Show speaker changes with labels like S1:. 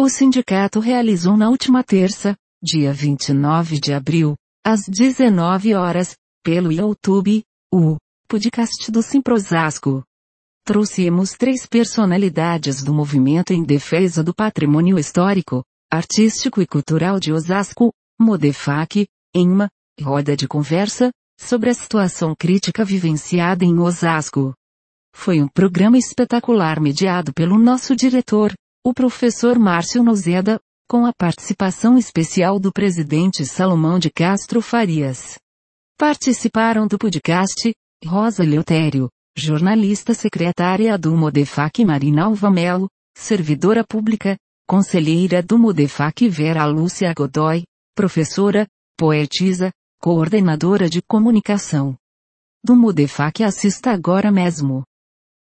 S1: O sindicato realizou na última terça, dia 29 de abril, às 19 horas, pelo YouTube, o podcast do Simprosasco. Trouxemos 3 personalidades do movimento em defesa do patrimônio histórico, artístico e cultural de Osasco, Modefac, em uma roda de conversa sobre a situação crítica vivenciada em Osasco. Foi um programa espetacular mediado pelo nosso diretor, o professor Márcio Nozeda, com a participação especial do presidente Salomão de Castro Farias. Participaram do podcast, Rosa Leutério, jornalista secretária do Modefac Marinalva Melo, servidora pública, conselheira do Modefac Vera Lúcia Godoy, professora, poetisa, coordenadora de comunicação. Do Modefac assista agora mesmo.